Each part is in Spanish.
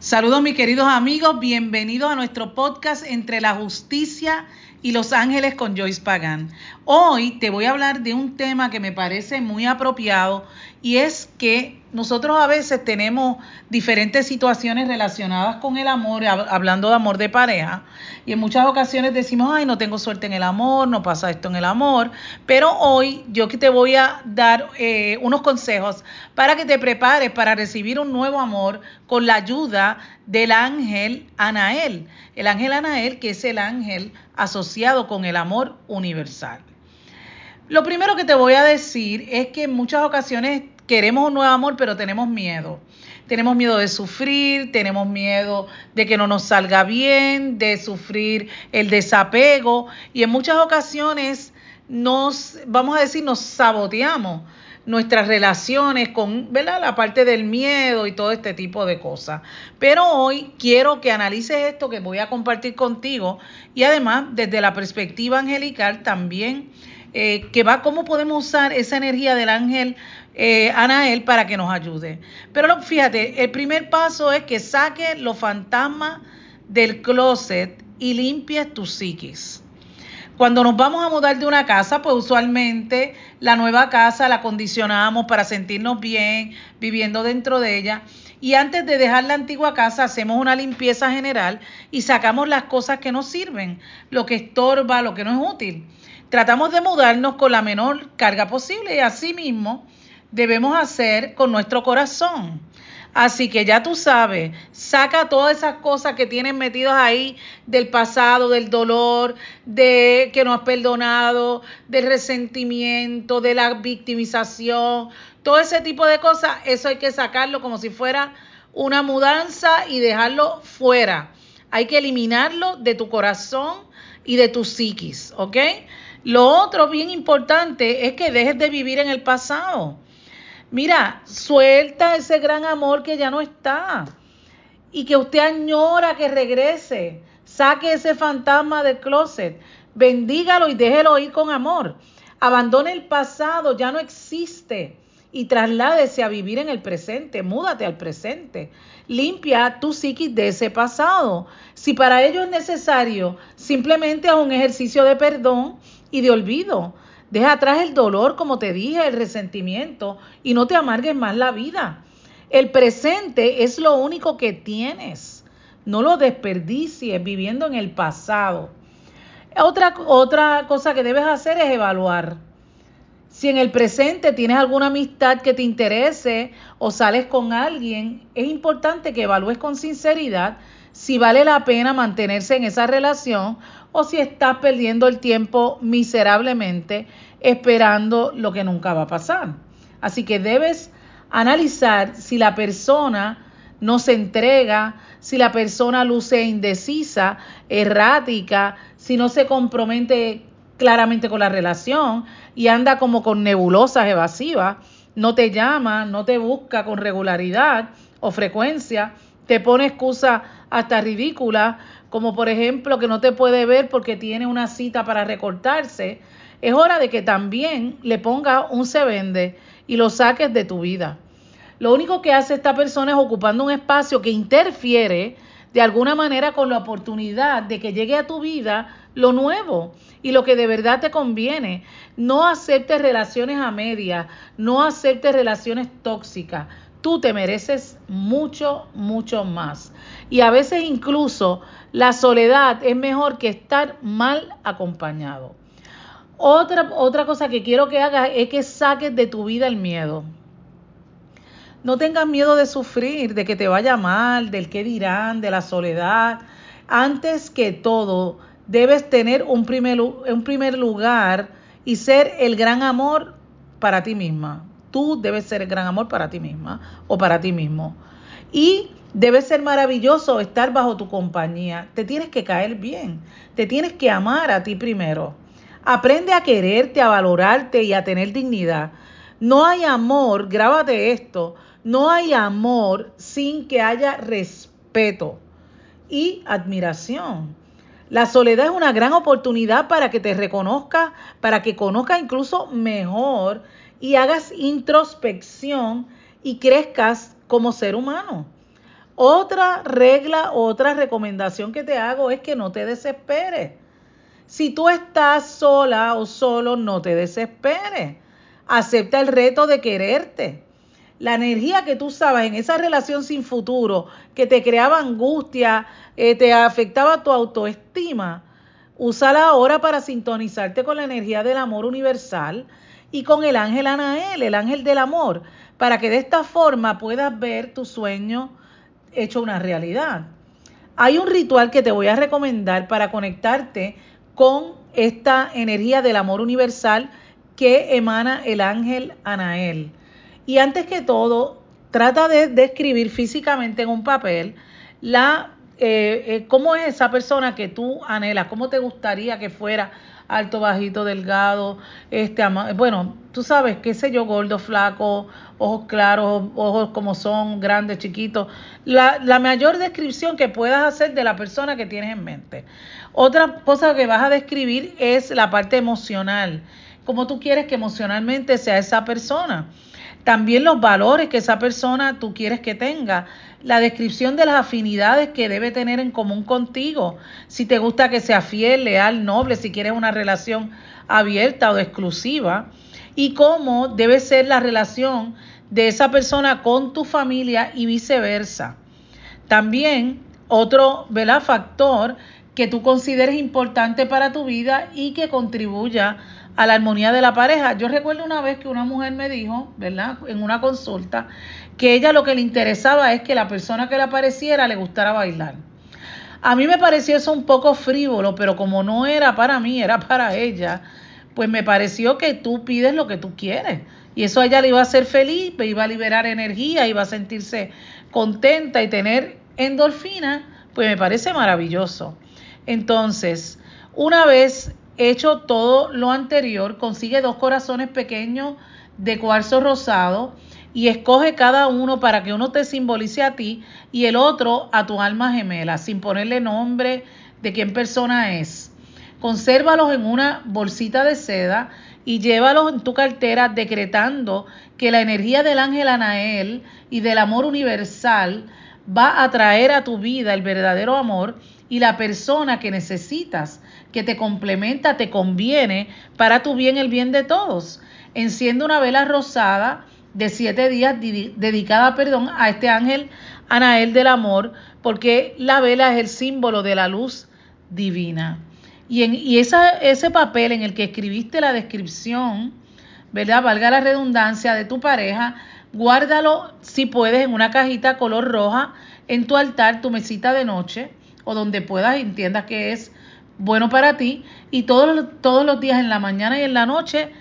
Saludos mis queridos amigos, bienvenidos a nuestro podcast Entre la Justicia y los Ángeles con Joyce Pagán. Hoy te voy a hablar de un tema que me parece muy apropiado y es que nosotros a veces tenemos diferentes situaciones relacionadas con el amor, hablando de amor de pareja, y en muchas ocasiones decimos, ay, no tengo suerte en el amor, no pasa esto en el amor, pero hoy yo que te voy a dar unos consejos para que te prepares para recibir un nuevo amor con la ayuda del ángel Anael. El ángel Anael, que es el ángel asociado con el amor universal. Lo primero que te voy a decir es que en muchas ocasiones queremos un nuevo amor, pero tenemos miedo. Tenemos miedo de sufrir, tenemos miedo de que no nos salga bien, de sufrir el desapego y en muchas ocasiones nos saboteamos nuestras relaciones con, ¿verdad?, la parte del miedo y todo este tipo de cosas. Pero hoy quiero que analices esto que voy a compartir contigo y además desde la perspectiva angelical también que va cómo podemos usar esa energía del ángel Anael para que nos ayude. Pero fíjate, el primer paso es que saques los fantasmas del closet y limpies tu psiquis. Cuando nos vamos a mudar de una casa, pues usualmente la nueva casa la acondicionamos para sentirnos bien viviendo dentro de ella. Y antes de dejar la antigua casa, hacemos una limpieza general y sacamos las cosas que nos sirven, lo que estorba, lo que no es útil. Tratamos de mudarnos con la menor carga posible y así mismo debemos hacer con nuestro corazón. Así que ya tú sabes, saca todas esas cosas que tienes metidas ahí del pasado, del dolor, de que no has perdonado, del resentimiento, de la victimización, todo ese tipo de cosas, eso hay que sacarlo como si fuera una mudanza y dejarlo fuera. Hay que eliminarlo de tu corazón y de tu psiquis, ¿ok? Lo otro bien importante es que dejes de vivir en el pasado. Mira, suelta ese gran amor que ya no está y que usted añora que regrese. Saque ese fantasma del closet, bendígalo y déjelo ir con amor. Abandone el pasado, ya no existe y trasládese a vivir en el presente. Múdate al presente. Limpia tu psiquis de ese pasado. Si para ello es necesario, simplemente haz un ejercicio de perdón y de olvido. Deja atrás el dolor, como te dije, el resentimiento y no te amargues más la vida. El presente es lo único que tienes. No lo desperdicies viviendo en el pasado. Otra cosa que debes hacer es evaluar. Si en el presente tienes alguna amistad que te interese o sales con alguien, es importante que evalúes con sinceridad si vale la pena mantenerse en esa relación o si estás perdiendo el tiempo miserablemente esperando lo que nunca va a pasar. Así que debes analizar si la persona no se entrega, si la persona luce indecisa, errática, si no se compromete claramente con la relación y anda como con nebulosas evasivas, no te llama, no te busca con regularidad o frecuencia, te pone excusas hasta ridículas, como por ejemplo que no te puede ver porque tiene una cita para recortarse. Es hora de que también le pongas un se vende y lo saques de tu vida. Lo único que hace esta persona es ocupando un espacio que interfiere de alguna manera con la oportunidad de que llegue a tu vida lo nuevo y lo que de verdad te conviene. No aceptes relaciones a medias, no aceptes relaciones tóxicas. Tú te mereces mucho, mucho más. Y a veces incluso la soledad es mejor que estar mal acompañado. Otra cosa que quiero que hagas es que saques de tu vida el miedo. No tengas miedo de sufrir, de que te vaya mal, del qué dirán, de la soledad. Antes que todo, debes tener un primer lugar y ser el gran amor para ti misma. Tú debes ser el gran amor para ti misma o para ti mismo. Y debe ser maravilloso estar bajo tu compañía. Te tienes que caer bien. Te tienes que amar a ti primero. Aprende a quererte, a valorarte y a tener dignidad. No hay amor, grábate esto, no hay amor sin que haya respeto y admiración. La soledad es una gran oportunidad para que te reconozcas, para que conozcas incluso mejor y hagas introspección y crezcas como ser humano. Otra regla, otra recomendación que te hago es que no te desesperes. Si tú estás sola o solo, no te desesperes. Acepta el reto de quererte. La energía que tú usabas en esa relación sin futuro, que te creaba angustia, te afectaba tu autoestima, úsala ahora para sintonizarte con la energía del amor universal y con el ángel Anael, el ángel del amor, para que de esta forma puedas ver tu sueño hecho una realidad. Hay un ritual que te voy a recomendar para conectarte con esta energía del amor universal que emana el ángel Anael. Y antes que todo, trata de describir físicamente en un papel cómo es esa persona que tú anhelas, cómo te gustaría que fuera, alto, bajito, delgado, bueno, tú sabes, qué sé yo, gordo, flaco, ojos claros, ojos como son, grandes, chiquitos, la mayor descripción que puedas hacer de la persona que tienes en mente. Otra cosa que vas a describir es la parte emocional, cómo tú quieres que emocionalmente sea esa persona. También los valores que esa persona tú quieres que tenga, la descripción de las afinidades que debe tener en común contigo, si te gusta que sea fiel, leal, noble, si quieres una relación abierta o exclusiva, y cómo debe ser la relación de esa persona con tu familia y viceversa. También otro, ¿verdad?, factor que tú consideres importante para tu vida y que contribuya a la armonía de la pareja. Yo recuerdo una vez que una mujer me dijo, ¿verdad?, en una consulta, que ella lo que le interesaba es que la persona que le apareciera le gustara bailar. A mí me pareció eso un poco frívolo, pero como no era para mí, era para ella, pues me pareció que tú pides lo que tú quieres. Y eso a ella le iba a hacer feliz, iba a liberar energía, iba a sentirse contenta y tener endorfina, pues me parece maravilloso. Entonces, una vez hecho todo lo anterior, consigue 2 corazones pequeños de cuarzo rosado y escoge cada uno para que uno te simbolice a ti y el otro a tu alma gemela, sin ponerle nombre de quién persona es. Consérvalos en una bolsita de seda y llévalos en tu cartera decretando que la energía del ángel Anael y del amor universal va a traer a tu vida el verdadero amor y la persona que necesitas, que te complementa, te conviene para tu bien, el bien de todos. Enciende una vela rosada de 7 días dedicada, a este ángel Anael del amor, porque la vela es el símbolo de la luz divina. Y ese papel en el que escribiste la descripción, ¿verdad?, valga la redundancia, de tu pareja, guárdalo si puedes en una cajita color roja en tu altar, tu mesita de noche o donde puedas y entiendas que es bueno para ti. Y todos los días en la mañana y en la noche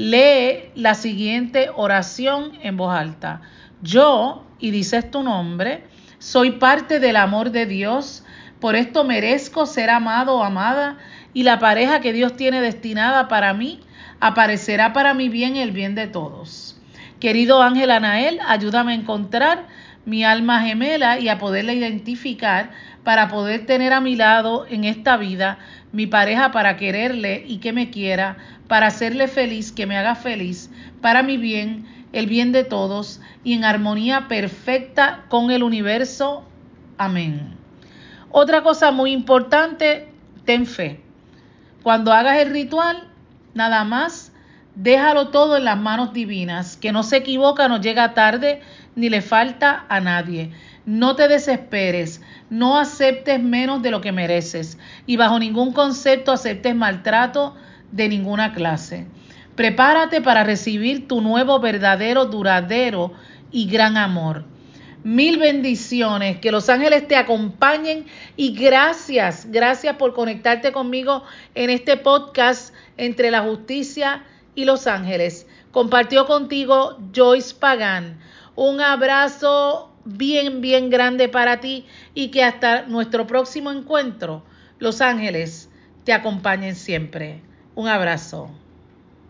lee la siguiente oración en voz alta. Yo, y dices tu nombre, soy parte del amor de Dios, por esto merezco ser amado o amada y la pareja que Dios tiene destinada para mí aparecerá para mi bien y el bien de todos. Querido ángel Anael, ayúdame a encontrar mi alma gemela y a poderla identificar para poder tener a mi lado en esta vida mi pareja, para quererle y que me quiera, para hacerle feliz, que me haga feliz, para mi bien, el bien de todos y en armonía perfecta con el universo. Amén. Otra cosa muy importante, ten fe. Cuando hagas el ritual, nada más déjalo todo en las manos divinas, que no se equivoca, no llega tarde, ni le falta a nadie. No te desesperes, no aceptes menos de lo que mereces y bajo ningún concepto aceptes maltrato de ninguna clase. Prepárate para recibir tu nuevo, verdadero, duradero y gran amor. Mil bendiciones, que los ángeles te acompañen y gracias por conectarte conmigo en este podcast Entre la Justicia y los Ángeles. Compartió contigo Joyce Pagán. Un abrazo bien grande para ti y que hasta nuestro próximo encuentro, los ángeles te acompañen siempre. Un abrazo.